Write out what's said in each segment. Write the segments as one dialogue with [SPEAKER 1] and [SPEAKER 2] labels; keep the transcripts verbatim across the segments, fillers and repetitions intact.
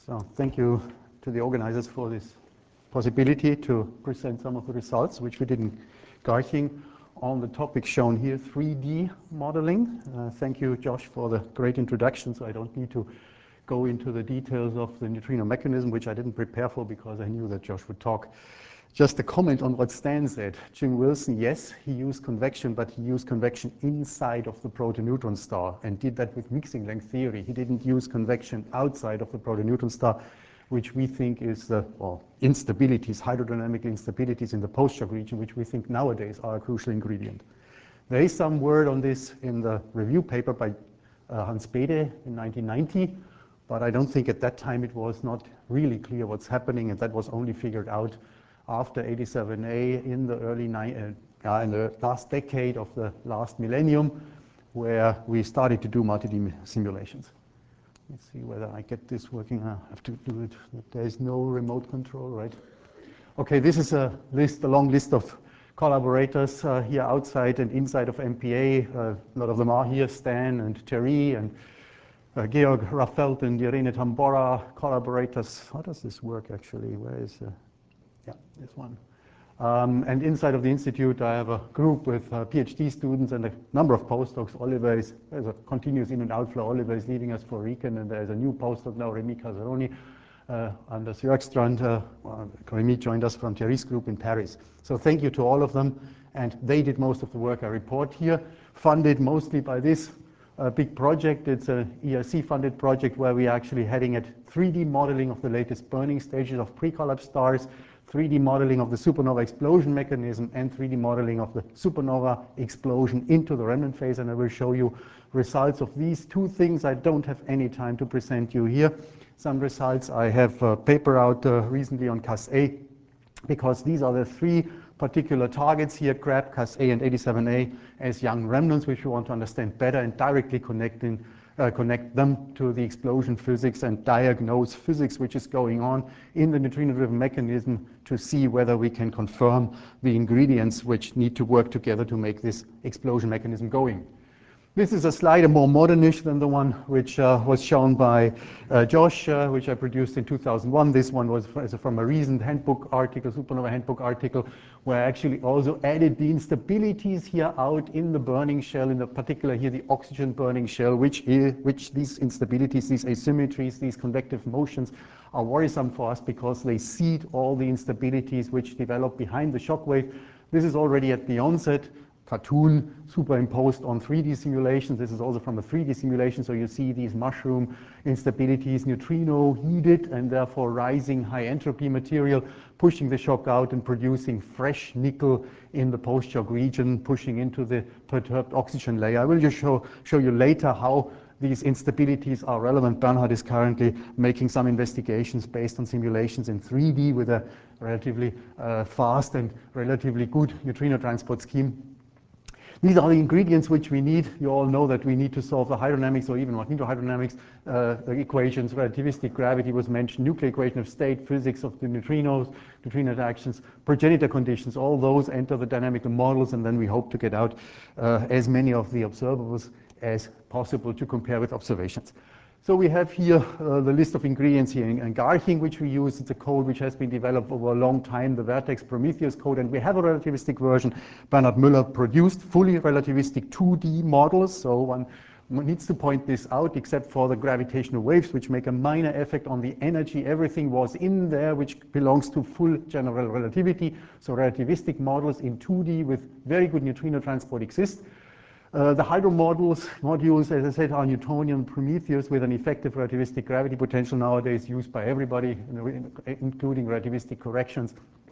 [SPEAKER 1] So thank you to the organizers for this possibility to present some of the results which we did in Garching on the topic shown here, three D modeling. Uh, thank you, Josh, for the great introduction, so I don't need to go into the details of the neutrino mechanism, which I didn't prepare for because I knew that Josh would talk. Just a comment on what Stan said. Jim Wilson, yes, he used convection, but he used convection inside of the protoneutron star and did that with mixing length theory. He didn't use convection outside of the protoneutron star, which we think is the well, instabilities, hydrodynamic instabilities in the post-shock region, which we think nowadays are a crucial ingredient. There is some word on this in the review paper by uh, Hans Bethe in nineteen ninety, but I don't think at that time it was not really clear what's happening, and that was only figured out after eighty-seven A in the early uh, uh, in the last decade of the last millennium, where we started to do multi-D simulations. Let's see whether I get this working. I have to do it. There is no remote control, right? Okay, this is a list, a long list of collaborators uh, here outside and inside of M P A. Uh, a lot of them are here, Stan and Thierry and uh, Georg Raffelt and Irene Tambora, collaborators. How does this work actually? Where is uh, yeah, this one. Um, and inside of the institute, I have a group with uh, PhD students and a number of postdocs. Oliver is, there's a continuous in and outflow. Oliver is leaving us for Riken, and there's a new postdoc now, Remy Casaroni, uh, Anders Jörgstrand. Uh, well, Remy joined us from Thierry's group in Paris. So thank you to all of them. And they did most of the work I report here, funded mostly by this uh, big project. It's an E R C-funded project where we're actually heading at three D modeling of the latest burning stages of pre-collapse stars, three D modeling of the supernova explosion mechanism, and three D modeling of the supernova explosion into the remnant phase. And I will show you results of these two things. I don't have any time to present you here. Some results, I have a paper out uh, recently on C A S A, because these are the three particular targets here, CRAB, C A S A, and eighty-seven A, as young remnants, which we want to understand better and directly connecting Uh, connect them to the explosion physics and diagnose physics which is going on in the neutrino-driven mechanism to see whether we can confirm the ingredients which need to work together to make this explosion mechanism going. This is a slide more modernish than the one which uh, was shown by uh, Josh, uh, which I produced in two thousand one. This one was from a recent handbook article, Supernova handbook article, where I actually also added the instabilities here out in the burning shell, in the particular here the oxygen burning shell, which, is, which these instabilities, these asymmetries, these convective motions are worrisome for us because they seed all the instabilities which develop behind the shock wave. This is already at the onset. Cartoon superimposed on three D simulations. This is also from a three D simulation, so you see these mushroom instabilities, neutrino heated and therefore rising high entropy material, pushing the shock out and producing fresh nickel in the post-shock region, pushing into the perturbed oxygen layer. I will just show, show you later how these instabilities are relevant. Bernhard is currently making some investigations based on simulations in three D with a relatively uh, fast and relatively good neutrino transport scheme. These are the ingredients which we need. You all know that we need to solve the hydrodynamics or even magnetohydrodynamics uh, equations. Relativistic gravity was mentioned, nuclear equation of state, physics of the neutrinos, neutrino interactions, progenitor conditions. All those enter the dynamical models, and then we hope to get out uh, as many of the observables as possible to compare with observations. So we have here uh, the list of ingredients here in, in Garching, which we use. It's a code which has been developed over a long time, the Vertex Prometheus code, and we have a relativistic version. Bernhard Müller produced fully relativistic two D models, so one needs to point this out, except for the gravitational waves, which make a minor effect on the energy. Everything was in there, which belongs to full general relativity. So relativistic models in two D with very good neutrino transport exist. Uh, the hydro models, modules, as I said, are Newtonian Prometheus with an effective relativistic gravity potential nowadays used by everybody, including relativistic corrections.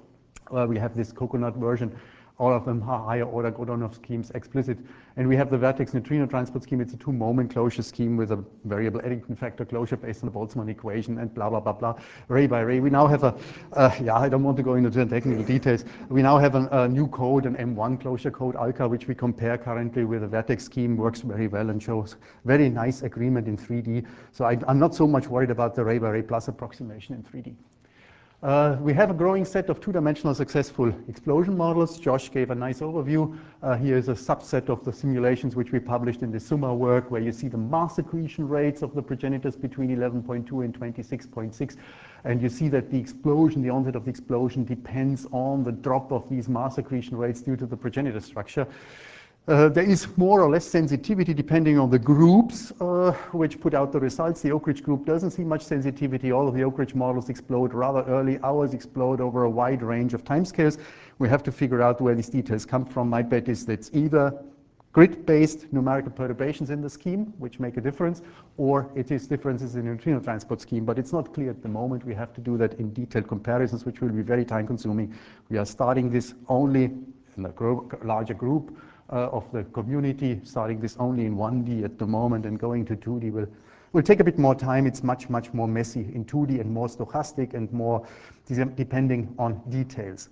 [SPEAKER 1] Uh, we have this coconut version. All of them are higher order Godunov schemes explicit. And we have the Vertex neutrino transport scheme. It's a two-moment closure scheme with a variable Eddington factor closure based on the Boltzmann equation and blah, blah, blah, blah, ray by ray. We now have a, uh, yeah, I don't want to go into the technical details. We now have an, a new code, an M one closure code, ALCA, which we compare currently with the Vertex scheme, works very well and shows very nice agreement in three D. So I, I'm not so much worried about the ray by ray plus approximation in three D. Uh, we have a growing set of two-dimensional successful explosion models. Josh gave a nice overview. Uh, here is a subset of the simulations which we published in the SUMA work, where you see the mass accretion rates of the progenitors between eleven point two and twenty-six point six. And you see that the explosion, the onset of the explosion, depends on the drop of these mass accretion rates due to the progenitor structure. Uh, there is more or less sensitivity depending on the groups uh, which put out the results. The Oak Ridge group doesn't see much sensitivity. All of the Oak Ridge models explode rather early. Ours explode over a wide range of timescales. We have to figure out where these details come from. My bet is that it's either grid-based numerical perturbations in the scheme, which make a difference, or it is differences in the neutrino transport scheme. But it's not clear at the moment. We have to do that in detailed comparisons, which will be very time-consuming. We are starting this only in a gro- larger group. Uh, of the community, starting this only in one D at the moment, and going to two D will, will take a bit more time. It's much, much more messy in two D and more stochastic and more depending on details.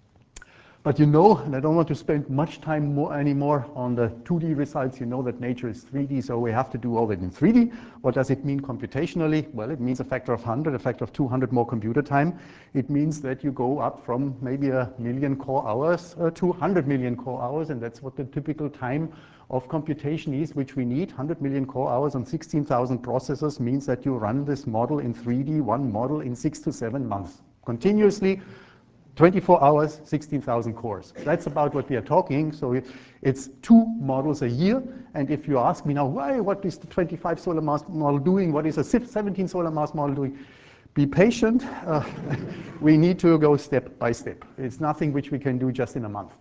[SPEAKER 1] But you know, and I don't want to spend much time more anymore on the two D results, you know that nature is three D, so we have to do all that in three D. What does it mean computationally? Well, it means a factor of one hundred, a factor of two hundred more computer time. It means that you go up from maybe a million core hours uh, to one hundred million core hours, and that's what the typical time of computation is, which we need. one hundred million core hours on sixteen thousand processors means that you run this model in three D, one model in six to seven months, continuously. twenty-four hours, sixteen thousand cores. That's about what we are talking. So it's two models a year. And if you ask me now, why, what is the twenty-five solar mass model doing? What is a seventeen solar mass model doing? Be patient. Uh, we need to go step by step. It's nothing which we can do just in a month.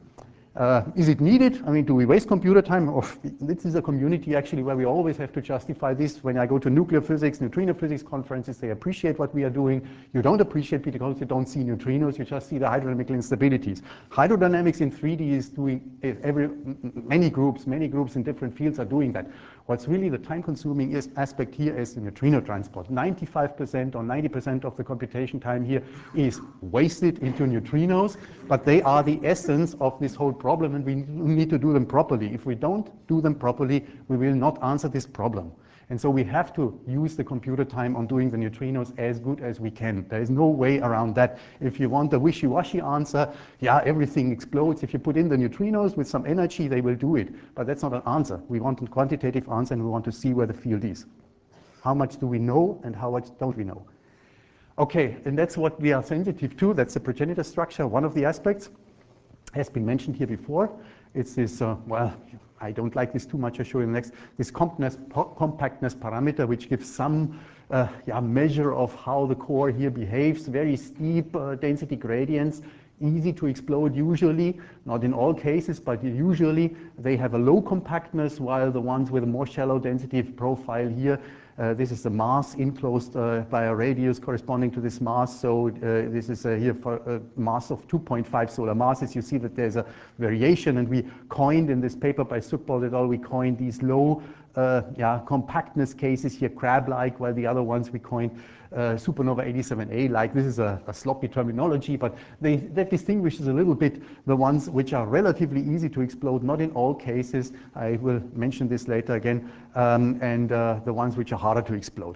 [SPEAKER 1] Uh, is it needed? I mean, do we waste computer time? Or this is a community actually where we always have to justify this. When I go to nuclear physics, neutrino physics conferences, they appreciate what we are doing. You don't appreciate it because you don't see neutrinos, you just see the hydrodynamical instabilities. Hydrodynamics in three D is doing every, many groups, many groups in different fields are doing that. What's really the time-consuming aspect here is the neutrino transport. ninety-five percent or ninety percent of the computation time here is wasted into neutrinos, but they are the essence of this whole problem, and we need to do them properly. If we don't do them properly, we will not answer this problem. And so we have to use the computer time on doing the neutrinos as good as we can. There is no way around that. If you want a wishy-washy answer, yeah, everything explodes. If you put in the neutrinos with some energy, they will do it. But that's not an answer. We want a quantitative answer, and we want to see where the field is. How much do we know, and how much don't we know? Okay, and that's what we are sensitive to. That's the progenitor structure, one of the aspects. Has been mentioned here before. It's this, uh, well, I don't like this too much, I'll show you next, this compactness, compactness parameter, which gives some uh, yeah, measure of how the core here behaves, very steep uh, density gradients, easy to explode usually, not in all cases, but usually they have a low compactness, while the ones with a more shallow density profile here, Uh, this is the mass enclosed uh, by a radius corresponding to this mass. So uh, this is uh, here for a mass of two point five solar masses. You see that there's a variation, and we coined in this paper by Zuckbold et al. We coined these low uh, yeah, compactness cases here, crab-like, while the other ones we coined uh, supernova eighty-seven A like. This is a, a sloppy terminology, but they, that distinguishes a little bit the ones which are relatively easy to explode, not in all cases. I will mention this later again, um, and uh, the ones which are harder to explode.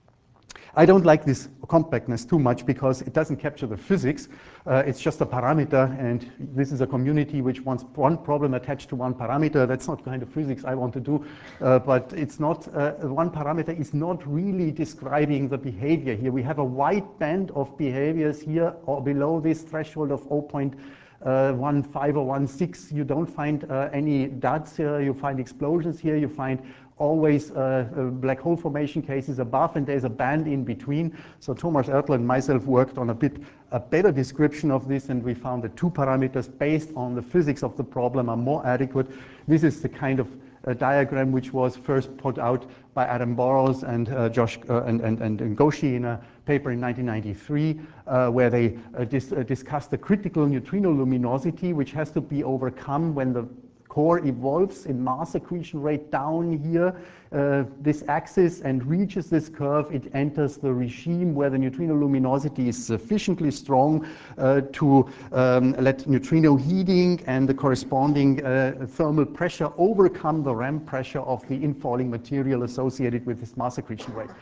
[SPEAKER 1] I don't like this compactness too much because it doesn't capture the physics. Uh, it's just a parameter, and this is a community which wants one problem attached to one parameter. That's not kind of physics I want to do, uh, but it's not, uh, one parameter is not really describing the behavior here. We have a wide band of behaviors here or below this threshold of zero point one five or one six. You don't find uh, any duds here, you find explosions here, you find always uh, uh, black hole formation cases above, and there's a band in between. So Thomas Ertl and myself worked on a bit a better description of this, and we found that two parameters based on the physics of the problem are more adequate. This is the kind of uh, diagram which was first put out by Adam Burrows and uh, Josh uh, and, and, and Ngoshi in a paper in nineteen ninety-three, uh, where they uh, dis uh, discussed the critical neutrino luminosity, which has to be overcome when the core evolves in mass accretion rate down here, uh, this axis, and reaches this curve. It enters the regime where the neutrino luminosity is sufficiently strong uh, to um, let neutrino heating and the corresponding uh, thermal pressure overcome the ramp pressure of the infalling material associated with this mass accretion rate.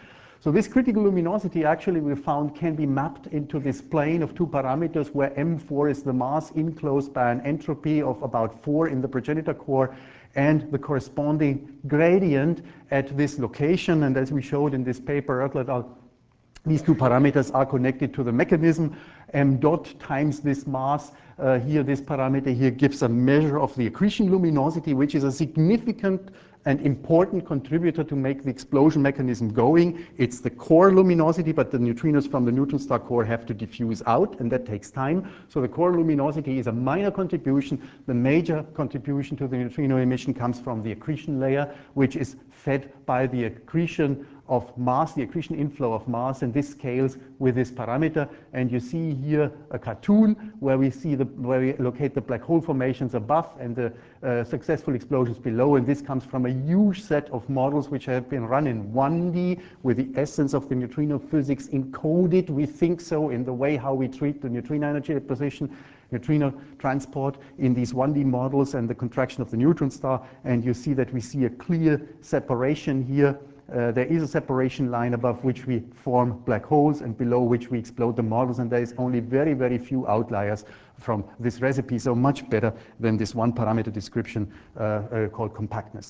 [SPEAKER 1] So this critical luminosity actually we found can be mapped into this plane of two parameters where M four is the mass enclosed by an entropy of about four in the progenitor core and the corresponding gradient at this location. And as we showed in this paper, Oertler et al., these two parameters are connected to the mechanism. M dot times this mass uh, here, this parameter here gives a measure of the accretion luminosity, which is a significant and important contributor to make the explosion mechanism going. It's the core luminosity, but the neutrinos from the neutron star core have to diffuse out, and that takes time. So the core luminosity is a minor contribution. The major contribution to the neutrino emission comes from the accretion layer, which is fed by the accretion of mass, the accretion inflow of mass, and this scales with this parameter. And you see here a cartoon where we see the where we locate the black hole formations above and the uh, successful explosions below. And this comes from a huge set of models which have been run in one D with the essence of the neutrino physics encoded, we think so, in the way how we treat the neutrino energy deposition, neutrino transport in these one D models and the contraction of the neutron star. And you see that we see a clear separation here. Uh, there is a separation line above which we form black holes and below which we explode the models, and there is only very, very few outliers from this recipe, so much better than this one parameter description uh, uh, called compactness.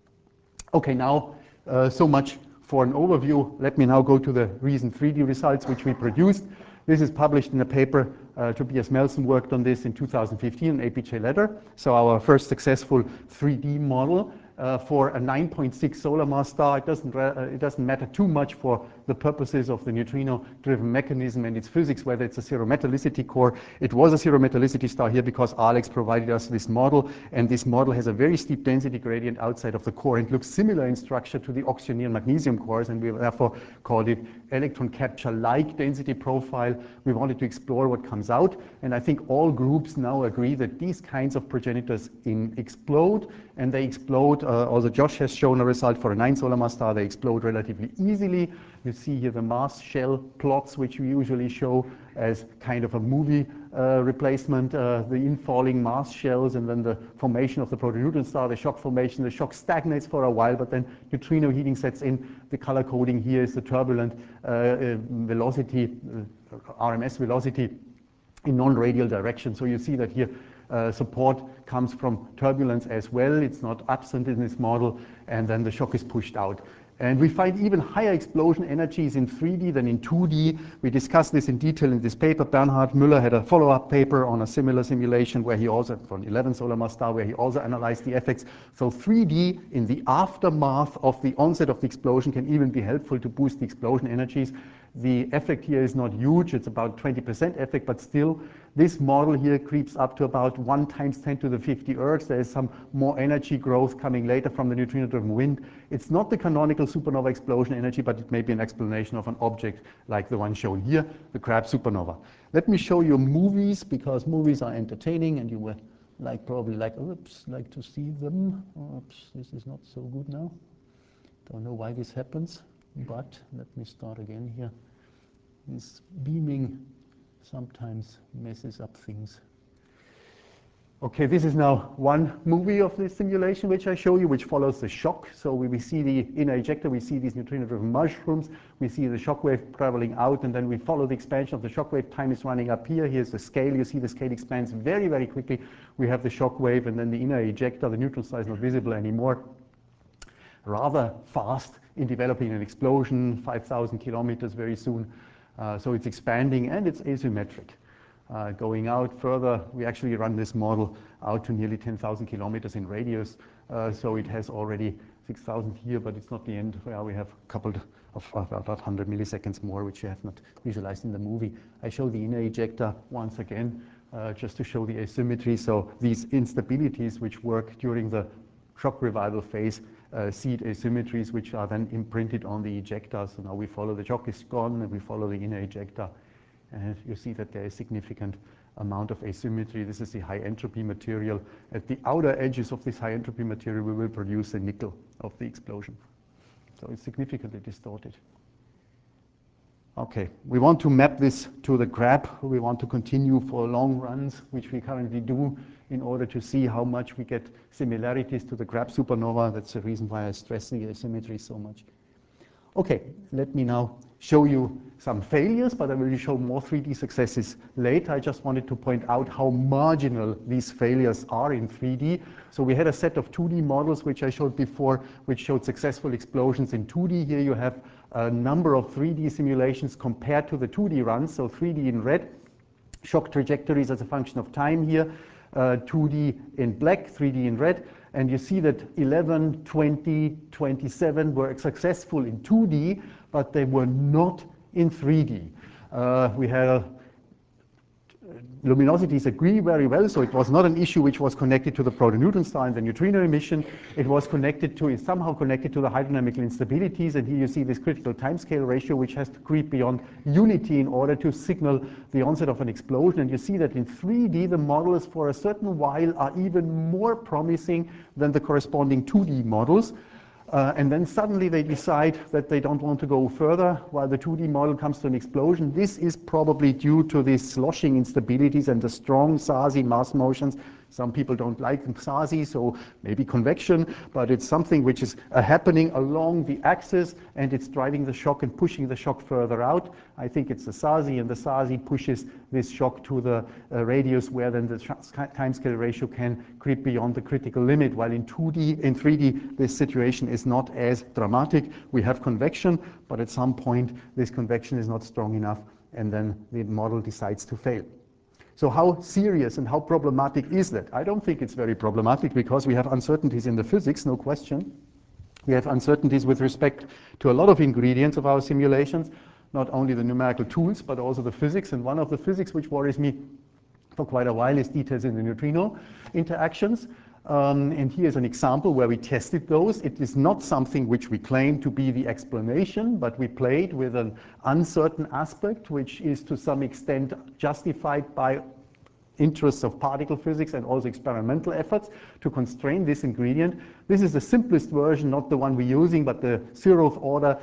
[SPEAKER 1] Okay, now uh, so much for an overview. Let me now go to the recent three D results which we produced. This is published in a paper. Uh, Tobias Melson worked on this in two thousand fifteen, an A P J letter. So our first successful three D model uh, for a nine point six solar mass star. It doesn't, uh, it doesn't matter too much for the purposes of the neutrino-driven mechanism and its physics, whether it's a zero metallicity core. It was a zero metallicity star here because Alex provided us this model, and this model has a very steep density gradient outside of the core and looks similar in structure to the oxygen and magnesium cores, and we therefore called it electron capture-like density profile. We wanted to explore what comes out, and I think all groups now agree that these kinds of progenitors in explode, and they explode, uh, also Josh has shown a result for a nine solar mass star, they explode relatively easily. You see here the mass shell plots, which we usually show as kind of a movie uh, replacement, uh, the infalling mass shells, and then the formation of the protoneutron star, the shock formation. The shock stagnates for a while, but then neutrino heating sets in. The color coding here is the turbulent uh, uh, velocity, uh, R M S velocity in non-radial direction. So you see that here uh, support comes from turbulence as well. It's not absent in this model, and then the shock is pushed out. And we find even higher explosion energies in three D than in two D. We discussed this in detail in this paper. Bernhard Müller had a follow-up paper on a similar simulation where he also, for an eleven solar mass star, where he also analyzed the effects. So three D in the aftermath of the onset of the explosion can even be helpful to boost the explosion energies. The effect here is not huge. It's about twenty percent effect, but still, this model here creeps up to about one times ten to the fifty ergs. There is some more energy growth coming later from the neutrino-driven wind. It's not the canonical supernova explosion energy, but it may be an explanation of an object like the one shown here, the Crab supernova. Let me show you movies, because movies are entertaining, and you would like probably like, oops, like to see them. Oops, this is not so good now. Don't know why this happens, but let me start again here. This beaming sometimes messes up things. Okay, this is now one movie of this simulation which I show you, which follows the shock. So we, we see the inner ejector, we see these neutrino-driven mushrooms, we see the shock wave traveling out, and then we follow the expansion of the shock wave. Time is running up here. Here's the scale. You see the scale expands very, very quickly. We have the shock wave, and then the inner ejector, the neutron star is not visible anymore. Rather fast in developing an explosion, five thousand kilometers very soon. Uh, so it's expanding and it's asymmetric. Uh, going out further, we actually run this model out to nearly ten thousand kilometers in radius. Uh, so it has already six thousand here, but it's not the end. Well, we have a couple of about one hundred milliseconds more, which you have not visualized in the movie. I show the inner ejector once again, uh, just to show the asymmetry. So these instabilities which work during the shock revival phase Uh, seed asymmetries, which are then imprinted on the ejector. So now we follow the shock is gone, and we follow the inner ejector. And you see that there is significant amount of asymmetry. This is the high entropy material. At the outer edges of this high entropy material, we will produce the nickel of the explosion. So it's significantly distorted. Okay, we want to map this to the Crab. We want to continue for long runs, which we currently do, in order to see how much we get similarities to the Crab supernova. That's the reason why I stress the asymmetry so much. Okay, let me now show you some failures, but I will show more three D successes later. I just wanted to point out how marginal these failures are in three D. So we had a set of two D models, which I showed before, which showed successful explosions in two D. Here you have a number of three D simulations compared to the two D runs. So three D in red, shock trajectories as a function of time here, uh, two D in black, three D in red. And you see that eleven, twenty, twenty-seven were successful in two D, but they were not in three D. Uh, we had a luminosities agree very well, so it was not an issue which was connected to the proto-neutron star and the neutrino emission. It was connected to, is somehow connected to the hydrodynamical instabilities, and here you see this critical timescale ratio, which has to creep beyond unity in order to signal the onset of an explosion. And you see that in three D, the models for a certain while are even more promising than the corresponding two D models. Uh, and then suddenly they decide that they don't want to go further while the two D model comes to an explosion. This is probably due to the sloshing instabilities and the strong Sarsi mass motions. Some people don't like Sarsi, so maybe convection, but it's something which is uh, happening along the axis, and it's driving the shock and pushing the shock further out. I think it's the Sarsi, and the Sarsi pushes this shock to the uh, radius where then the timescale ratio can creep beyond the critical limit, while in two D, in three D, this situation is not as dramatic. We have convection, but at some point this convection is not strong enough, and then the model decides to fail. So how serious and how problematic is that? I don't think it's very problematic, because we have uncertainties in the physics, no question. We have uncertainties with respect to a lot of ingredients of our simulations, not only the numerical tools, but also the physics. And one of the physics which worries me for quite a while is details in the neutrino interactions. Um, and here's an example where we tested those. It is not something which we claim to be the explanation, but we played with an uncertain aspect, which is to some extent justified by interests of particle physics and also experimental efforts to constrain this ingredient. This is the simplest version, not the one we're using, but the zeroth order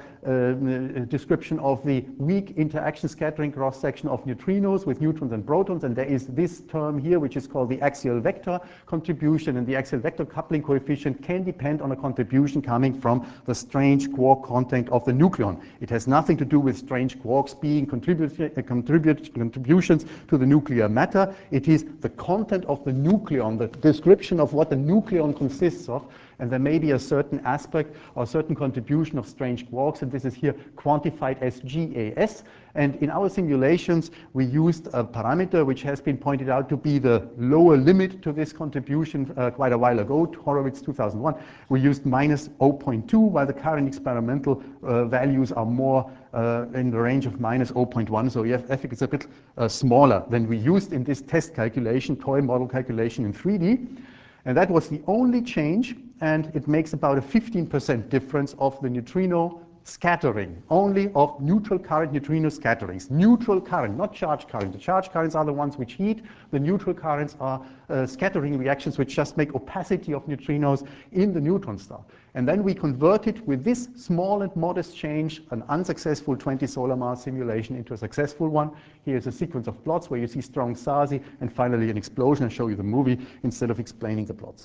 [SPEAKER 1] uh, description of the weak interaction scattering cross-section of neutrinos with neutrons and protons. And there is this term here, which is called the axial vector contribution. And the axial vector coupling coefficient can depend on a contribution coming from the strange quark content of the nucleon. It has nothing to do with strange quarks being contribut uh, contribut contributions to the nuclear matter. It is the content of the nucleon, the description of what the nucleon consists of. And there may be a certain aspect or certain contribution of strange quarks, and this is here quantified as G A S. And in our simulations, we used a parameter which has been pointed out to be the lower limit to this contribution uh, quite a while ago, Horowitz two thousand one. We used minus zero point two, while the current experimental uh, values are more uh, in the range of minus zero point one. So I think it's a bit uh, smaller than we used in this test calculation, toy model calculation in three D. And that was the only change, and it makes about a fifteen percent difference of the neutrino scattering, only of neutral current neutrino scatterings. Neutral current, not charge current. The charge currents are the ones which heat. The neutral currents are uh, scattering reactions which just make opacity of neutrinos in the neutron star. And then we converted with this small and modest change an unsuccessful twenty solar mass simulation into a successful one. Here's a sequence of plots where you see strong Sarsi and finally an explosion. I'll show you the movie instead of explaining the plots.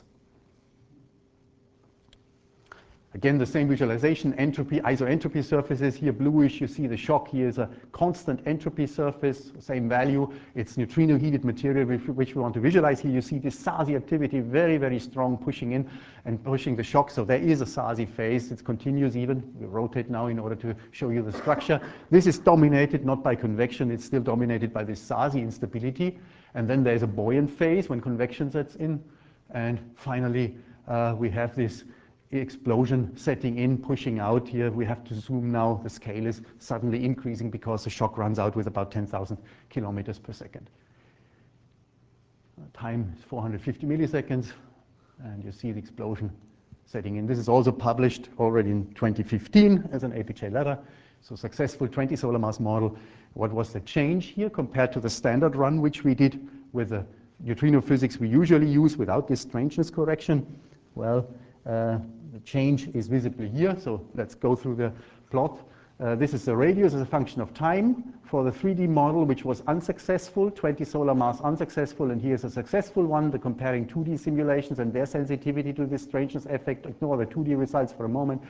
[SPEAKER 1] Again, the same visualization, entropy, isoentropy surfaces. Here, bluish, you see the shock. Here is a constant entropy surface, same value. It's neutrino-heated material which we want to visualize. Here you see this Sarsi activity, very, very strong, pushing in and pushing the shock. So there is a Sarsi phase. It continues even. We rotate now in order to show you the structure. This is dominated not by convection. It's still dominated by this Sarsi instability. And then there's a buoyant phase when convection sets in. And finally, uh, we have this explosion setting in, pushing out. Here we have to zoom now. The scale is suddenly increasing because the shock runs out with about ten thousand kilometers per second. Time is four hundred fifty milliseconds, and you see the explosion setting in. This is also published already in twenty fifteen as an A P J letter. So successful twenty solar mass model. What was the change here compared to the standard run which we did with the neutrino physics we usually use without this strangeness correction? Well, uh, the change is visibly here. So let's go through the plot. Uh, this is the radius as a function of time for the three D model, which was unsuccessful, twenty solar mass unsuccessful, and here's a successful one, the comparing two D simulations and their sensitivity to this strangeness effect. Ignore the two D results for a moment.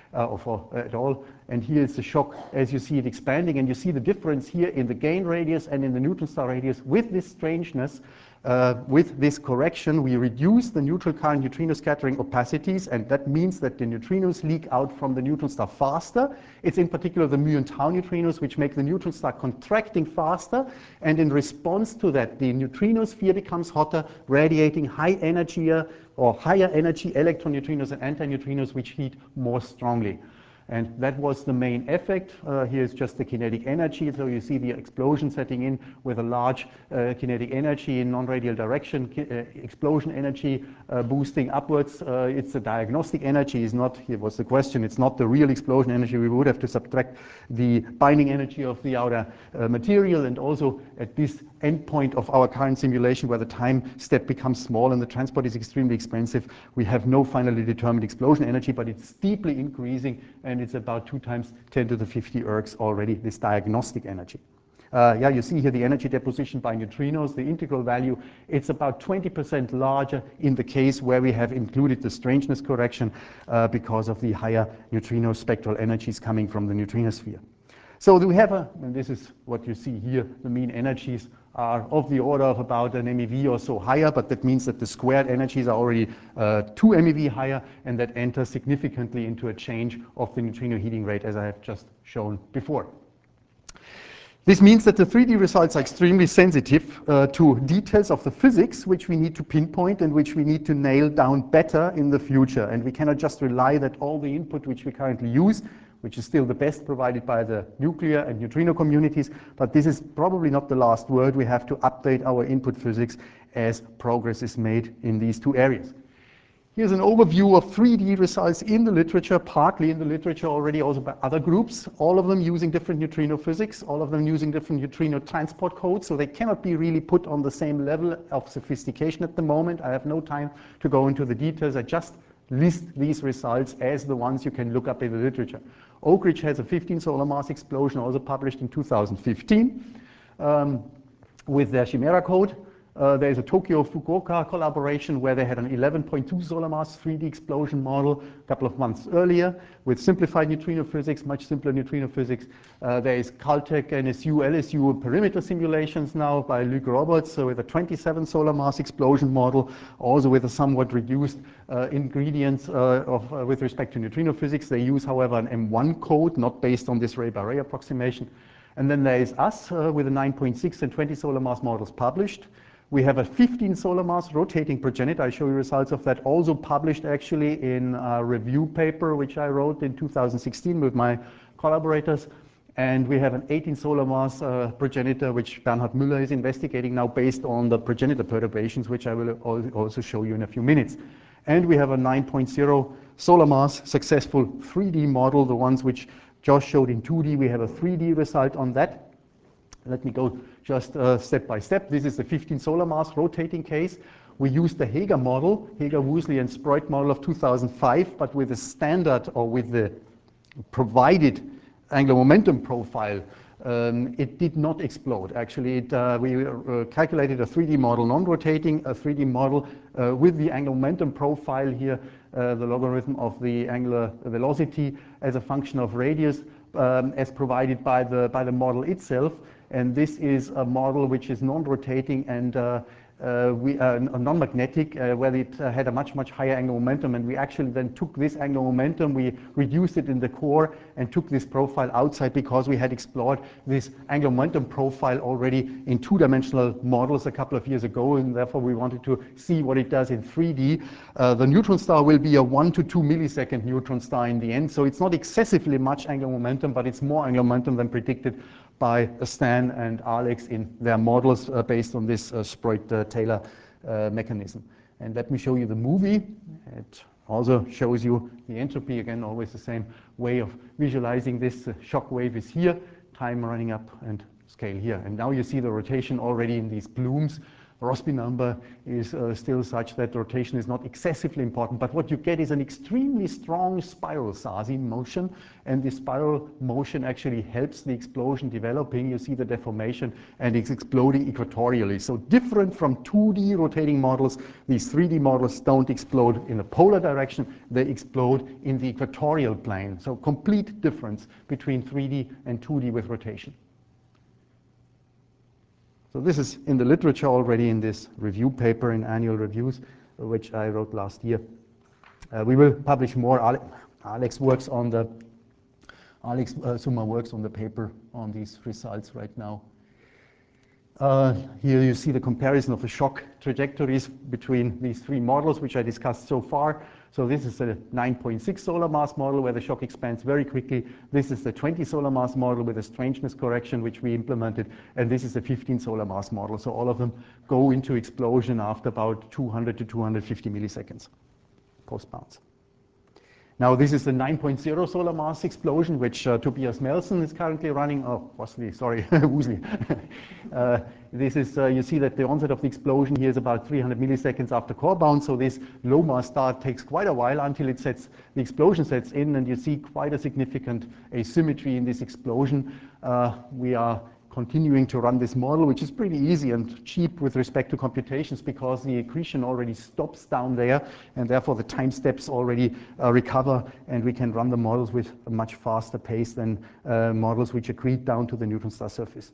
[SPEAKER 1] uh, or for, uh, at all. And here is the shock as you see it expanding, and you see the difference here in the gain radius and in the neutron star radius. With this strangeness, Uh, with this correction, we reduce the neutral current neutrino scattering opacities, and that means that the neutrinos leak out from the neutron star faster. It's in particular the mu and tau neutrinos which make the neutron star contracting faster, and in response to that, the neutrino sphere becomes hotter, radiating high energy uh, or higher energy electron neutrinos and antineutrinos which heat more strongly. And that was the main effect. Uh, here's just the kinetic energy. So you see the explosion setting in with a large uh, kinetic energy in non-radial direction, uh, explosion energy uh, boosting upwards. Uh, it's the diagnostic energy, is not, here was the question, it's not the real explosion energy. We would have to subtract the binding energy of the outer uh, material, and also at this endpoint of our current simulation where the time step becomes small and the transport is extremely expensive, we have no finally determined explosion energy, but it's steeply increasing, and it's about two times ten to the fifty ergs already, this diagnostic energy. Uh, yeah, you see here the energy deposition by neutrinos, the integral value. It's about twenty percent larger in the case where we have included the strangeness correction uh, because of the higher neutrino spectral energies coming from the neutrinosphere. So we have a, and this is what you see here, the mean energies are of the order of about an MeV or so higher, but that means that the squared energies are already uh, two MeV higher, and that enters significantly into a change of the neutrino heating rate, as I have just shown before. This means that the three D results are extremely sensitive uh, to details of the physics, which we need to pinpoint and which we need to nail down better in the future. And we cannot just rely that all the input which we currently use, which is still the best provided by the nuclear and neutrino communities, but this is probably not the last word. We have to update our input physics as progress is made in these two areas. Here's an overview of three D results in the literature, partly in the literature already also by other groups, all of them using different neutrino physics, all of them using different neutrino transport codes, so they cannot be really put on the same level of sophistication at the moment. I have no time to go into the details. I just list these results as the ones you can look up in the literature. Oak Ridge has a fifteen solar mass explosion, also published in two thousand fifteen, um, with their Chimera code. Uh, there is a Tokyo Fukuoka collaboration where they had an eleven point two solar mass three D explosion model a couple of months earlier with simplified neutrino physics, much simpler neutrino physics. Uh, there is Caltech, N S U, L S U perimeter simulations now by Luke Roberts, so with a twenty-seven solar mass explosion model, also with a somewhat reduced uh, ingredients uh, of, uh, with respect to neutrino physics. They use, however, an M one code, not based on this ray-by-ray approximation. And then there is us uh, with a nine point six and twenty solar mass models published. We have a fifteen solar mass rotating progenitor. I show you results of that, also published actually in a review paper which I wrote in two thousand sixteen with my collaborators. And we have an eighteen solar mass uh, progenitor which Bernhard Müller is investigating now based on the progenitor perturbations, which I will also show you in a few minutes. And we have a nine point zero solar mass successful three D model, the ones which Josh showed in two D. We have a three D result on that. Let me go just uh, step by step. This is the fifteen solar mass rotating case. We used the Hager model, Hager, Woosley, and Sproit model of two thousand five, but with the standard or with the provided angular momentum profile, um, it did not explode. Actually, it, uh, we uh, calculated a three D model, non-rotating, a three D model uh, with the angular momentum profile here, uh, the logarithm of the angular velocity as a function of radius, um, as provided by the, by the model itself. And this is a model which is non-rotating and uh, uh, we, uh, non-magnetic, uh, where it uh, had a much, much higher angular momentum. And we actually then took this angular momentum, we reduced it in the core and took this profile outside because we had explored this angular momentum profile already in two-dimensional models a couple of years ago, and therefore we wanted to see what it does in three D. Uh, the neutron star will be a one to two millisecond neutron star in the end, so it's not excessively much angular momentum, but it's more angular momentum than predicted by Stan and Alex in their models uh, based on this uh, Sproit-Taylor uh, mechanism. And let me show you the movie. It also shows you the entropy, again, always the same way of visualizing this. Uh, shock wave is here, time running up, and scale here. And now you see the rotation already in these plumes. Rossby number is uh, still such that rotation is not excessively important, but what you get is an extremely strong spiral Sasi motion, and the spiral motion actually helps the explosion developing. You see the deformation, and it's exploding equatorially. So different from two D rotating models, these three D models don't explode in a polar direction, they explode in the equatorial plane. So complete difference between three D and two D with rotation. So this is in the literature already in this review paper in Annual Reviews, which I wrote last year. Uh, we will publish more. Ale Alex works on the, Alex uh, Summa works on the paper on these results right now. Uh, here you see the comparison of the shock trajectories between these three models, which I discussed so far. So this is a nine point six solar mass model where the shock expands very quickly. This is the twenty solar mass model with a strangeness correction, which we implemented. And this is a fifteen solar mass model. So all of them go into explosion after about two hundred to two hundred fifty milliseconds post-bounce. Now this is the nine point zero solar mass explosion, which uh, Tobias Melson is currently running. Oh, Wesley, sorry, Woosley. uh, this is, uh, you see that the onset of the explosion here is about three hundred milliseconds after core bounce. So this low mass start takes quite a while until it sets, the explosion sets in, and you see quite a significant asymmetry in this explosion. Uh, we are continuing to run this model, which is pretty easy and cheap with respect to computations because the accretion already stops down there, and therefore the time steps already uh, recover, and we can run the models with a much faster pace than uh, models which accrete down to the neutron star surface.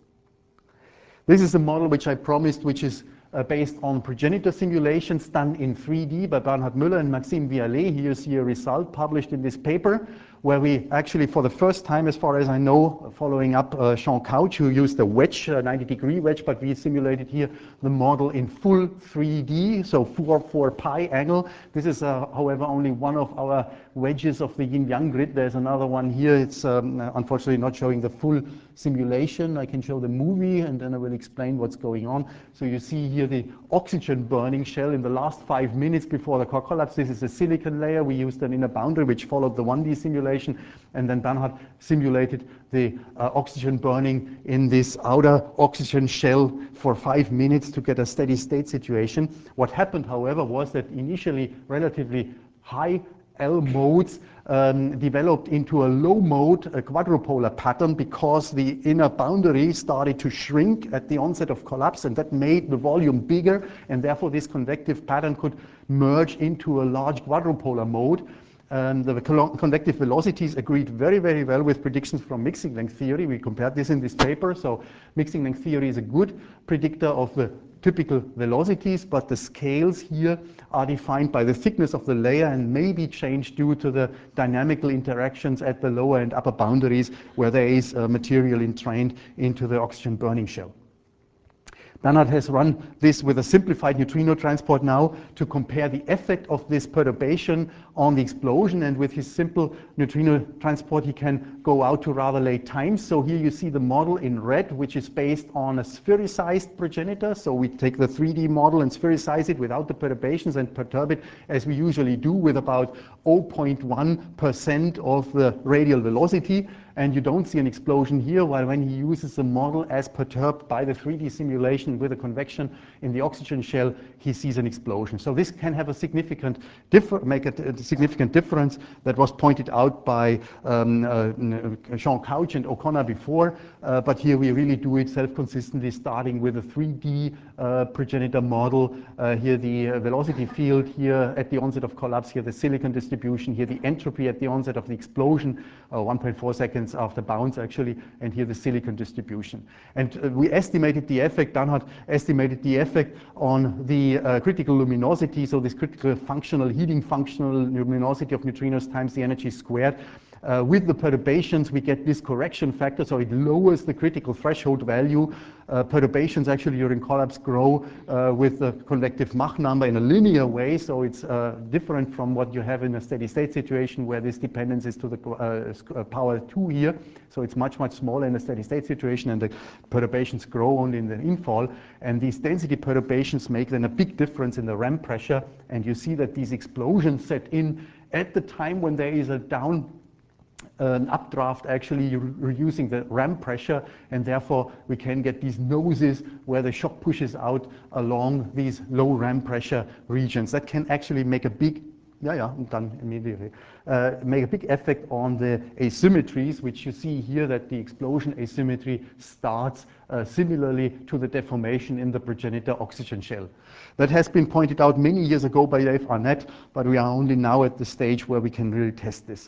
[SPEAKER 1] This is a model which I promised, which is uh, based on progenitor simulations done in three D by Bernhard Müller and Maxime Vialet. Here you see a result published in this paper, where we actually, for the first time, as far as I know, following up uh, Jean Couch, who used a wedge, a ninety degree wedge, but we simulated here the model in full three D, so four four pi angle. This is, uh, however, only one of our wedges of the yin-yang grid. There's another one here. It's um, unfortunately not showing the full simulation. I can show the movie, and then I will explain what's going on. So you see here the oxygen burning shell in the last five minutes before the core collapse. This is a silicon layer. We used an inner boundary, which followed the one D simulation, and then Bernhard simulated the uh, oxygen burning in this outer oxygen shell for five minutes to get a steady state situation. What happened, however, was that initially relatively high L modes um, developed into a low mode, a quadrupolar pattern, because the inner boundary started to shrink at the onset of collapse, and that made the volume bigger, and therefore this convective pattern could merge into a large quadrupolar mode. And the convective velocities agreed very, very well with predictions from mixing length theory. We compared this in this paper. So mixing length theory is a good predictor of the typical velocities, but the scales here are defined by the thickness of the layer and may be changed due to the dynamical interactions at the lower and upper boundaries where there is uh, material entrained into the oxygen burning shell. Bernhard has run this with a simplified neutrino transport now to compare the effect of this perturbation on the explosion, and with his simple neutrino transport he can go out to rather late times. So here you see the model in red, which is based on a sphericized progenitor. So we take the three D model and sphericize it without the perturbations and perturb it as we usually do with about zero point one percent of the radial velocity. And you don't see an explosion here, while when he uses the model as perturbed by the three D simulation with a convection in the oxygen shell, he sees an explosion. So this can have a significant differ make a, a significant difference that was pointed out by um, uh, Jean Couch and O'Connor before, uh, but here we really do it self-consistently, starting with a three D uh, progenitor model. Uh, here the uh, velocity field, here at the onset of collapse, here the silicon distribution, here the entropy at the onset of the explosion, uh, one point four seconds after bounce actually, and here the silicon distribution. And uh, we estimated the effect, Bernhard estimated the effect on the uh, critical luminosity, so this critical functional, heating functional luminosity of neutrinos times the energy squared. Uh, with the perturbations, we get this correction factor, so it lowers the critical threshold value. Uh, perturbations actually during collapse grow uh, with the convective Mach number in a linear way, so it's uh, different from what you have in a steady state situation where this dependence is to the uh, power two here. So it's much, much smaller in a steady state situation, and the perturbations grow only in the infall. And these density perturbations make then a big difference in the ramp pressure, and you see that these explosions set in at the time when there is a down an updraft, actually re reducing the ram pressure, and therefore we can get these noses where the shock pushes out along these low ram pressure regions. That can actually make a big Yeah, yeah, I'm done immediately. Uh, make a big effect on the asymmetries, which you see here that the explosion asymmetry starts uh, similarly to the deformation in the progenitor oxygen shell. That has been pointed out many years ago by Dave Arnett, but we are only now at the stage where we can really test this.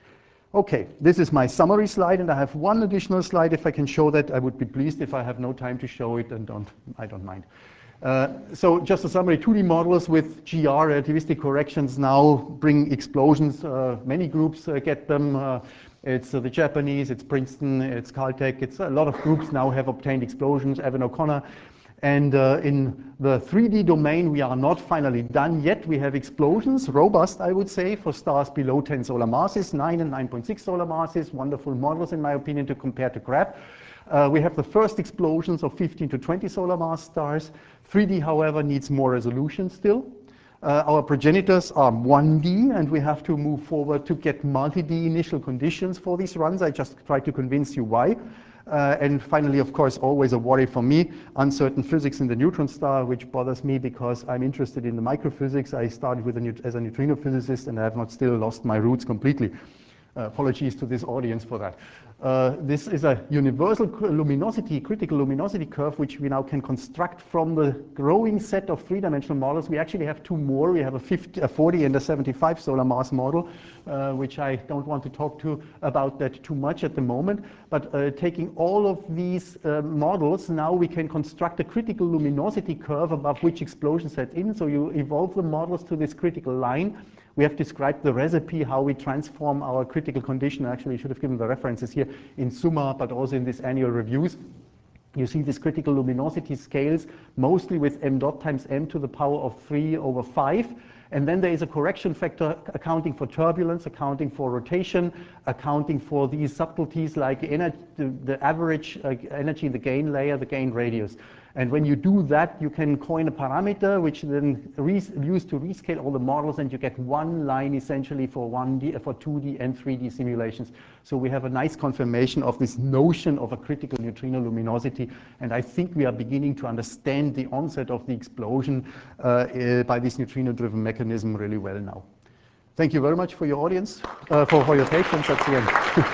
[SPEAKER 1] Okay, this is my summary slide, and I have one additional slide. If I can show that, I would be pleased. If I have no time to show it, and don't, I don't mind. Uh, so just a summary, two D models with G R, relativistic corrections, now bring explosions. Uh, many groups uh, get them. Uh, it's uh, the Japanese, it's Princeton, it's Caltech. It's a lot of groups now have obtained explosions, Evan O'Connor. And uh, in the three D domain, we are not finally done yet. We have explosions, robust, I would say, for stars below ten solar masses, nine and nine point six solar masses. Wonderful models, in my opinion, to compare to Crab. Uh, we have the first explosions of fifteen to twenty solar mass stars. three D, however, needs more resolution still. Uh, our progenitors are one D, and we have to move forward to get multi-D initial conditions for these runs. I just tried to convince you why. Uh, and finally, of course, always a worry for me, uncertain physics in the neutron star, which bothers me because I'm interested in the microphysics. I started with a as a neutrino physicist, and I have not still lost my roots completely. Uh, apologies to this audience for that. Uh, this is a universal luminosity, critical luminosity curve, which we now can construct from the growing set of three-dimensional models. We actually have two more. We have a, fifty, a forty and a seventy-five solar mass model, uh, which I don't want to talk to about that too much at the moment. But uh, taking all of these uh, models, now we can construct a critical luminosity curve above which explosion set in. So you evolve the models to this critical line. We have described the recipe, how we transform our critical condition. Actually, I should have given the references here in Summa, but also in these annual reviews. You see these critical luminosity scales, mostly with m dot times m to the power of three over five. And then there is a correction factor accounting for turbulence, accounting for rotation, accounting for these subtleties like energy, the, the average uh, energy, the gain layer, the gain radius. And when you do that, you can coin a parameter, which then is used to rescale all the models, and you get one line essentially for one D, for two D and three D simulations. So we have a nice confirmation of this notion of a critical neutrino luminosity, and I think we are beginning to understand the onset of the explosion uh, uh, by this neutrino-driven mechanism really well now. Thank you very much for your audience, uh, for, for your patience at the end.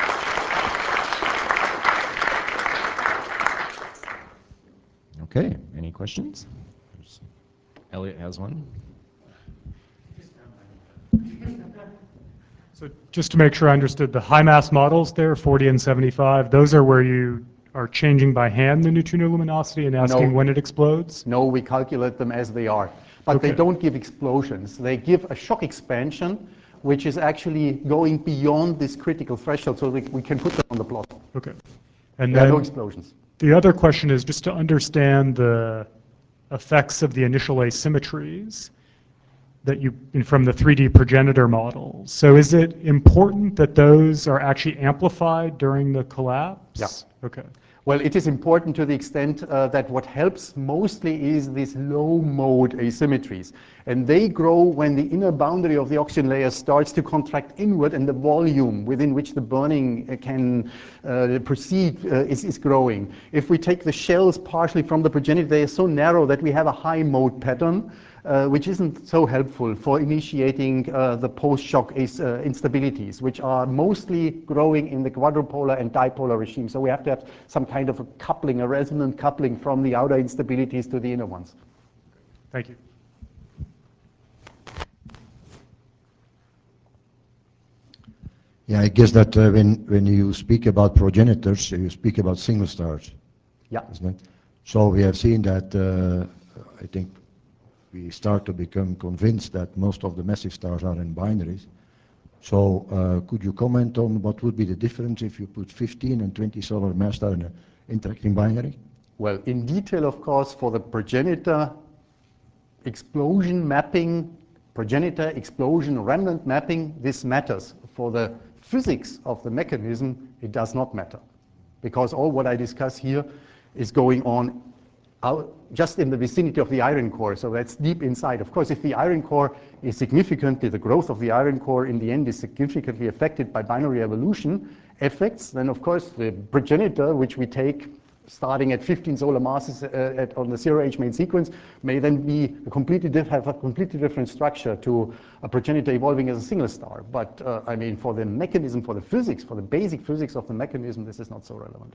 [SPEAKER 2] Okay, any questions? Elliot has one.
[SPEAKER 3] So just to make sure I understood, the high mass models there, forty and seventy-five, those are where you are changing by hand the neutrino luminosity and asking
[SPEAKER 1] No.
[SPEAKER 3] when it explodes?
[SPEAKER 1] No, we calculate them as they are. But
[SPEAKER 3] Okay.
[SPEAKER 1] they don't give explosions. They give a shock expansion, which is actually going beyond this critical threshold, so we, we can put them on the plot.
[SPEAKER 3] Okay. And
[SPEAKER 1] There are
[SPEAKER 3] then
[SPEAKER 1] no explosions.
[SPEAKER 3] the other question is just to understand the effects of the initial asymmetries that you, from the three D progenitor models. So is it important that those are actually amplified during the collapse?
[SPEAKER 1] Yeah.
[SPEAKER 3] Okay.
[SPEAKER 1] Well, it is important to the extent uh, that what helps mostly is these low mode asymmetries. And they grow when the inner boundary of the oxygen layer starts to contract inward, and the volume within which the burning uh, can uh, proceed uh, is, is growing. If we take the shells partially from the progenitor, they are so narrow that we have a high mode pattern, uh, which isn't so helpful for initiating uh, the post-shock uh, instabilities, which are mostly growing in the quadrupolar and dipolar regime. So we have to have some kind of a coupling, a resonant coupling from the outer instabilities to the inner ones.
[SPEAKER 3] Thank you.
[SPEAKER 4] Yeah, I guess that uh, when, when you speak about progenitors, you speak about single stars,
[SPEAKER 1] Yeah.
[SPEAKER 4] isn't it? So we have seen that, uh, I think we start to become convinced that most of the massive stars are in binaries. So uh, could you comment on what would be the difference if you put fifteen and twenty solar mass stars in an interacting binary?
[SPEAKER 1] Well, in detail, of course, for the progenitor explosion mapping, progenitor explosion remnant mapping, this matters. For the physics of the mechanism, it does not matter, because all what I discuss here is going on out, just in the vicinity of the iron core, so that's deep inside. Of course, if the iron core is significantly, the growth of the iron core in the end is significantly affected by binary evolution effects, then of course the progenitor, which we take starting at fifteen solar masses uh, at, on the zero-age main sequence, may then be a completely diff have a completely different structure to a progenitor evolving as a single star. But uh, I mean, for the mechanism, for the physics, for the basic physics of the mechanism, this is not so relevant.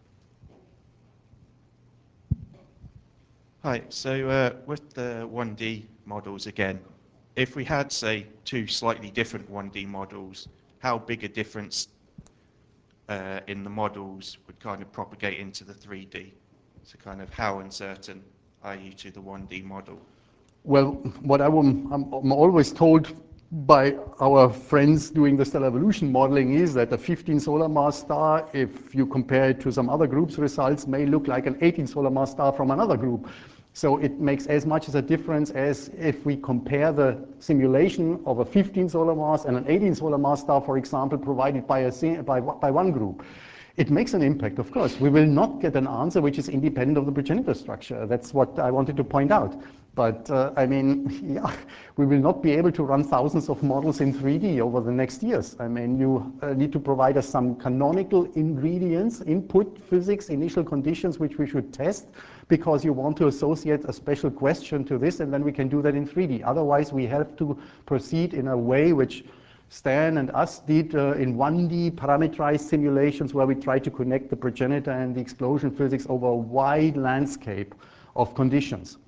[SPEAKER 5] Hi, so uh, with the one D models again, if we had, say, two slightly different one D models, how big a difference uh, in the models would kind of propagate into the three D? So kind of how uncertain are you to the one D model?
[SPEAKER 1] Well, what I am, I'm, I'm always told by our friends doing the stellar evolution modeling is that a fifteen solar mass star, if you compare it to some other group's results, may look like an eighteen solar mass star from another group. So it makes as much as a difference as if we compare the simulation of a fifteen solar mass and an eighteen solar mass star, for example, provided by, a, by, by one group. It makes an impact, of course. We will not get an answer which is independent of the progenitor structure. That's what I wanted to point out. But uh, I mean, yeah, we will not be able to run thousands of models in three D over the next years. I mean, you uh, need to provide us some canonical ingredients, input physics, initial conditions, which we should test, because you want to associate a special question to this, and then we can do that in three D. Otherwise, we have to proceed in a way which Stan and us did uh, in one D parameterized simulations, where we try to connect the progenitor and the explosion physics over a wide landscape of conditions.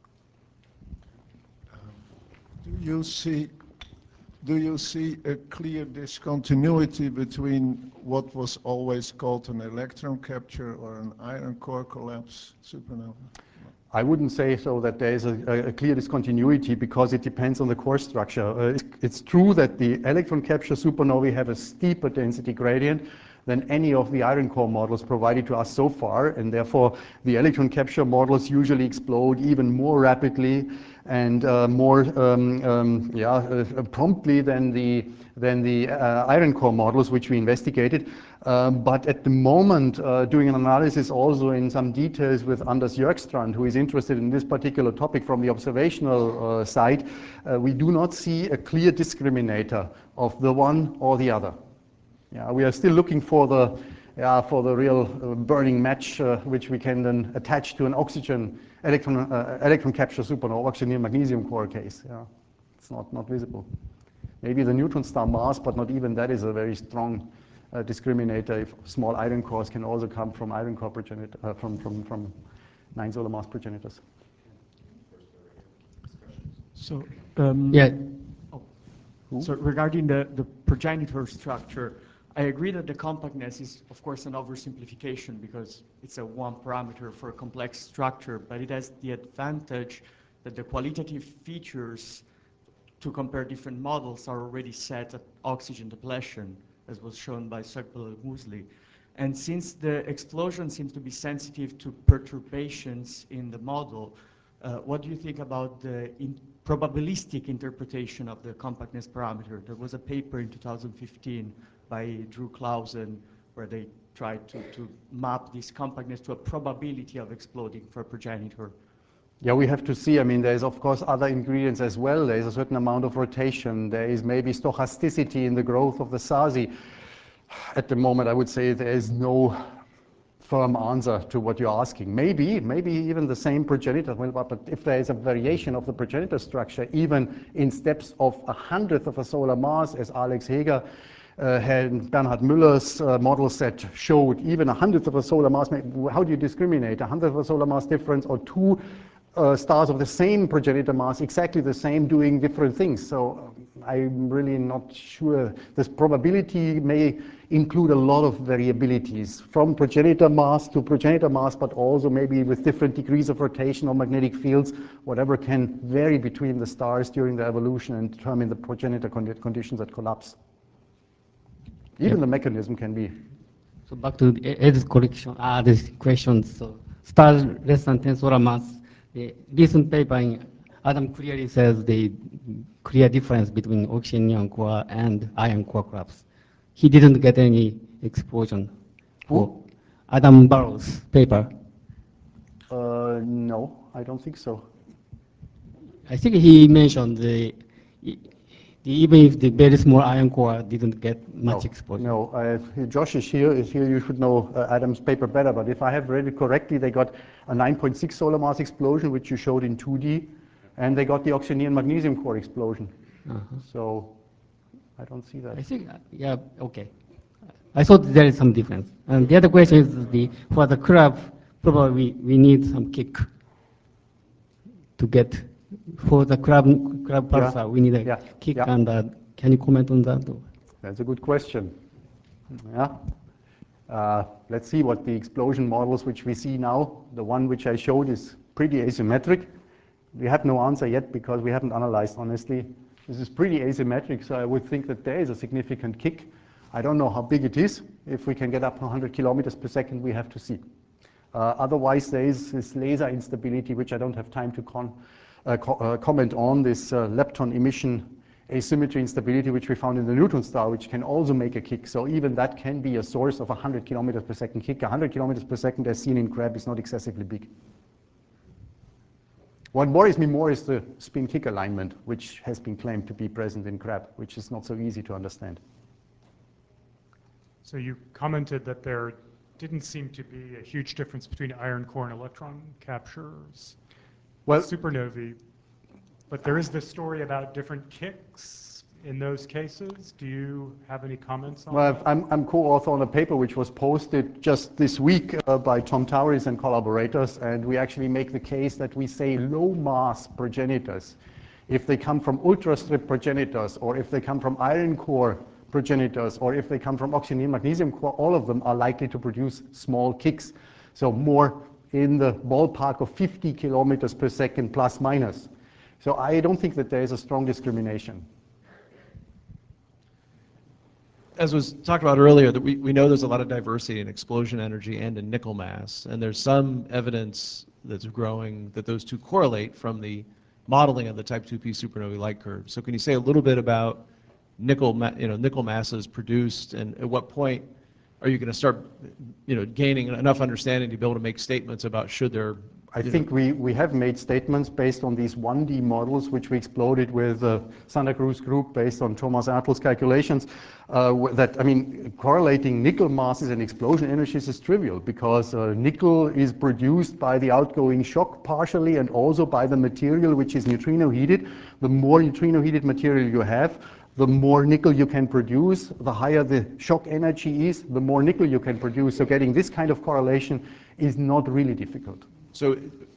[SPEAKER 6] Do you see, do you see a clear discontinuity between what was always called an electron capture or an iron core collapse supernova?
[SPEAKER 1] I wouldn't say so that there is a, a clear discontinuity, because it depends on the core structure. Uh, it's, it's true that the electron capture supernovae have a steeper density gradient than any of the iron core models provided to us so far, and therefore the electron capture models usually explode even more rapidly and uh, more um, um, yeah, uh, promptly than the, than the uh, iron core models which we investigated. Um, but at the moment, uh, doing an analysis also in some details with Anders Jörgstrand, who is interested in this particular topic from the observational uh, side, uh, we do not see a clear discriminator of the one or the other. Yeah, we are still looking for the, yeah, for the real uh, burning match, uh, which we can then attach to an oxygen electron, uh, electron capture supernova, oxygen magnesium core case. Yeah, it's not, not visible. Maybe the neutron star Mars, but not even that is a very strong uh, discriminator. If small iron cores can also come from iron core progenitor, uh, from, from, from nine solar mass progenitors.
[SPEAKER 7] So, um,
[SPEAKER 8] Yeah.
[SPEAKER 7] oh, so regarding the, the progenitor structure, I agree that the compactness is, of course, an oversimplification, because it's a one parameter for a complex structure, but it has the advantage that the qualitative features to compare different models are already set at oxygen depletion, as was shown by Sökbal and Woosley. And since the explosion seems to be sensitive to perturbations in the model, uh, what do you think about the in probabilistic interpretation of the compactness parameter? There was a paper in two thousand fifteen by Drew Clausen where they tried to, to map this compactness to a probability of exploding for a progenitor.
[SPEAKER 1] Yeah, we have to see. I mean, there's of course other ingredients as well. There's a certain amount of rotation. There is maybe stochasticity in the growth of the S A S I. At the moment, I would say there is no firm answer to what you're asking. Maybe, maybe even the same progenitor, well, but if there is a variation of the progenitor structure, even in steps of a hundredth of a solar mass, as Alex Heger uh, and Bernhard Müller's uh, model set showed, even a hundredth of a solar mass, how do you discriminate? A hundredth of a solar mass difference or two Uh, stars of the same progenitor mass, exactly the same, doing different things. So um, I'm really not sure. This probability may include a lot of variabilities from progenitor mass to progenitor mass, but also maybe with different degrees of rotation or magnetic fields, whatever can vary between the stars during the evolution and determine the progenitor condi conditions that collapse. Even
[SPEAKER 8] Yep.
[SPEAKER 1] the mechanism can be.
[SPEAKER 8] So back to the Ed's collection, ah, this question. So stars less than ten solar mass. The recent paper in Adam clearly says the clear difference between oxygen neon core and iron core collapse. He didn't get any explosion.
[SPEAKER 1] Who?
[SPEAKER 8] Adam Barrow's paper.
[SPEAKER 1] Uh, Uh, no, I don't think so.
[SPEAKER 8] I think he mentioned the, the even if the very small iron core didn't get much
[SPEAKER 1] no,
[SPEAKER 8] exposure.
[SPEAKER 1] No, uh, if Josh is here, is here, you should know uh, Adam's paper better, but if I have read it correctly, they got a nine point six solar mass explosion, which you showed in two D, and they got the oxygen magnesium core explosion.
[SPEAKER 8] Uh-huh.
[SPEAKER 1] So I don't see that.
[SPEAKER 8] I think, uh, yeah, okay. I thought there is some difference. And the other question is the, for the crab, probably we need some kick to get, for the crab, crab
[SPEAKER 1] Yeah.
[SPEAKER 8] pulsar, we need a
[SPEAKER 1] Yeah.
[SPEAKER 8] kick.
[SPEAKER 1] Yeah.
[SPEAKER 8] And uh, can you comment on that?
[SPEAKER 1] That's a good question. Yeah. Uh, let's see what the explosion models which we see now, the one which I showed is pretty asymmetric. We have no answer yet because we haven't analyzed, honestly. This is pretty asymmetric, so I would think that there is a significant kick. I don't know how big it is. If we can get up to one hundred kilometers per second, we have to see. Uh, otherwise, there is this laser instability, which I don't have time to con uh, co uh, comment on, this uh, lepton emission asymmetry instability, which we found in the neutron star, which can also make a kick. So even that can be a source of a one hundred kilometers per second kick. one hundred kilometers per second, as seen in crab, is not excessively big. What worries me more is the spin kick alignment, which has been claimed to be present in crab, which is not so easy to understand.
[SPEAKER 3] So you commented that there didn't seem to be a huge difference between iron core and electron captures,
[SPEAKER 1] Well,
[SPEAKER 3] supernovae, but there is this story about different kicks in those cases. Do you have any comments on
[SPEAKER 1] Well,
[SPEAKER 3] that?
[SPEAKER 1] I'm, I'm co-author on a paper which was posted just this week uh, by Tom Tauris and collaborators, and we actually make the case that we say low mass progenitors, if they come from ultrastrip progenitors, or if they come from iron core progenitors, or if they come from oxygen magnesium core, all of them are likely to produce small kicks. So more in the ballpark of fifty kilometers per second plus minus. So I don't think that there is a strong discrimination.
[SPEAKER 9] As was talked about earlier, that we, we know there's a lot of diversity in explosion energy and in nickel mass, and there's some evidence that's growing that those two correlate from the modeling of the type two P supernovae light curve. So can you say a little bit about nickel, ma you know, nickel masses produced, and at what point are you going to start, you know, gaining enough understanding to be able to make statements about should there?
[SPEAKER 1] I think we, we have made statements based on these one D models, which we exploded with uh, Santa Cruz group based on Thomas Ertl's calculations, uh, that, I mean, correlating nickel masses and explosion energies is trivial because uh, nickel is produced by the outgoing shock partially and also by the material which is neutrino heated. The more neutrino heated material you have, the more nickel you can produce, the higher the shock energy is, the more nickel you can produce. So getting this kind of correlation is not really difficult.
[SPEAKER 9] So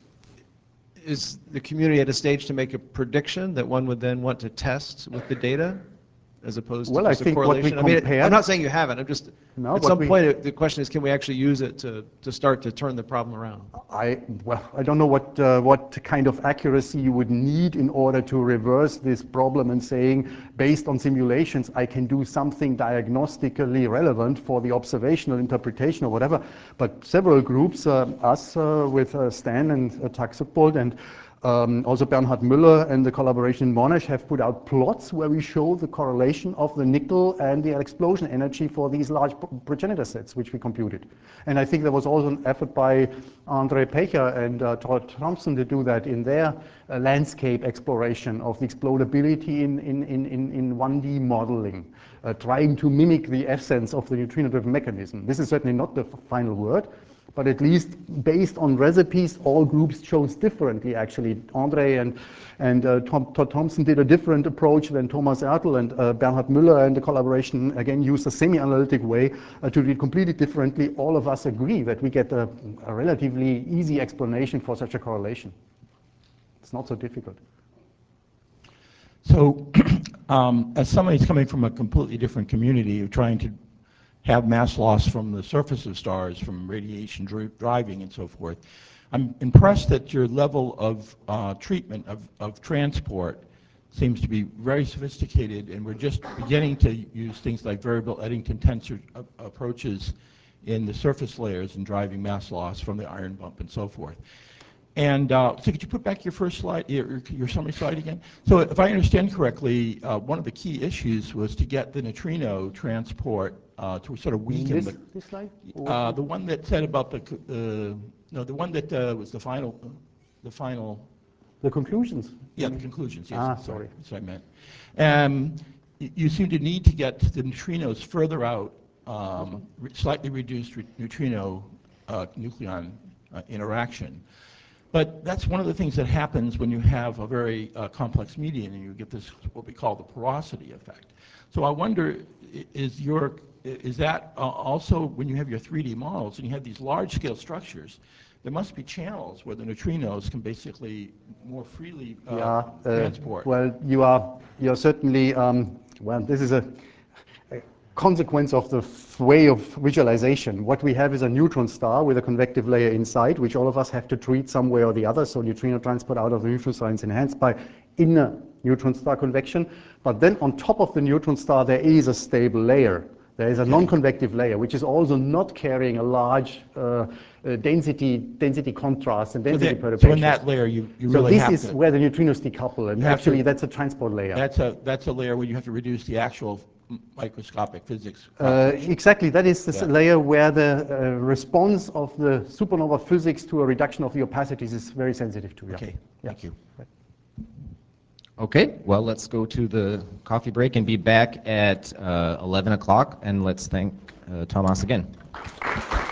[SPEAKER 9] is the community at a stage to make a prediction that one would then want to test with the data as opposed
[SPEAKER 1] Well,
[SPEAKER 9] to
[SPEAKER 1] I
[SPEAKER 9] just a
[SPEAKER 1] think what we
[SPEAKER 9] correlation? I mean,
[SPEAKER 1] compared-
[SPEAKER 9] I'm not saying you haven't. I'm just,
[SPEAKER 1] No,
[SPEAKER 9] at
[SPEAKER 1] what
[SPEAKER 9] some
[SPEAKER 1] we-
[SPEAKER 9] point, it- the question is, can we actually use it to, to start to turn the problem around?
[SPEAKER 1] I, well, I don't know what, uh, what kind of accuracy you would need in order to reverse this problem and saying, based on simulations, I can do something diagnostically relevant for the observational interpretation or whatever. But several groups, uh, us uh, with uh, Stan and uh, Taxopold and Um, also Bernhard Müller and the collaboration in Monash have put out plots where we show the correlation of the nickel and the explosion energy for these large progenitor sets which we computed. And I think there was also an effort by Andre Pecher and uh, Todd Thompson to do that in their uh, landscape exploration of the explodability in, in, in, in one D modeling, uh, trying to mimic the essence of the neutrino-driven mechanism. This is certainly not the final word, but at least based on recipes, all groups chose differently, actually. Andre and, and uh, Tom, Todd Thompson did a different approach than Thomas Ertl, and uh, Bernhard Müller and the collaboration, again, used a semi-analytic way uh, to do it completely differently. All of us agree that we get a, a relatively easy explanation for such a correlation. It's not so difficult.
[SPEAKER 10] So, um, as somebody who's coming from a completely different community of trying to have mass loss from the surface of stars, from radiation dri driving and so forth, I'm impressed that your level of uh, treatment of, of transport seems to be very sophisticated, and we're just beginning to use things like variable Eddington tensor uh, approaches in the surface layers and driving mass loss from the iron bump and so forth. And uh, so could you put back your first slide, your, your summary slide again? So if I understand correctly, uh, one of the key issues was to get the neutrino transport uh, to sort of
[SPEAKER 1] In
[SPEAKER 10] weaken
[SPEAKER 1] this,
[SPEAKER 10] the,
[SPEAKER 1] this slide?
[SPEAKER 10] uh, the one that said about the, uh, no, the one that uh, was the final, the final,
[SPEAKER 1] The conclusions?
[SPEAKER 10] yeah, the conclusions, yes.
[SPEAKER 1] Ah,
[SPEAKER 10] sorry.
[SPEAKER 1] sorry.
[SPEAKER 10] That's what I meant. Um, y- you seem to need to get the neutrinos further out, um, re- slightly reduced re- neutrino uh, nucleon uh, interaction. But that's one of the things that happens when you have a very uh, complex medium and you get this, what we call the porosity effect. So I wonder, i- is your, i- is that uh, also when you have your three D models and you have these large scale structures, there must be channels where the neutrinos can basically more freely uh,
[SPEAKER 1] Yeah, uh,
[SPEAKER 10] transport.
[SPEAKER 1] well, you are, you're certainly, um, well, this is a, a consequence of the f- way of visualization. What we have is a neutron star with a convective layer inside, which all of us have to treat some way or the other. So neutrino transport out of the neutron star is enhanced by inner neutron star convection. But then on top of the neutron star, there is a stable layer. There is a non-convective layer, which is also not carrying a large uh, uh, density, density contrast and
[SPEAKER 10] So
[SPEAKER 1] density
[SPEAKER 10] that-
[SPEAKER 1] perturbation.
[SPEAKER 10] so in that layer, you, you
[SPEAKER 1] So
[SPEAKER 10] really
[SPEAKER 1] this
[SPEAKER 10] have
[SPEAKER 1] is
[SPEAKER 10] to,
[SPEAKER 1] where the neutrinos decouple, and
[SPEAKER 10] You have
[SPEAKER 1] actually
[SPEAKER 10] to-
[SPEAKER 1] that's a transport layer.
[SPEAKER 10] that's a, that's a layer where you have to reduce the actual m- microscopic physics.
[SPEAKER 1] Uh,
[SPEAKER 10] calculation.
[SPEAKER 1] exactly, that is the s
[SPEAKER 10] Yeah.
[SPEAKER 1] layer where the uh, response of the supernova physics to a reduction of the opacities is very sensitive to. Yeah.
[SPEAKER 10] Okay, thank you.
[SPEAKER 2] Okay, well, let's go to the coffee break and be back at uh, eleven o'clock, and let's thank uh, Thomas again.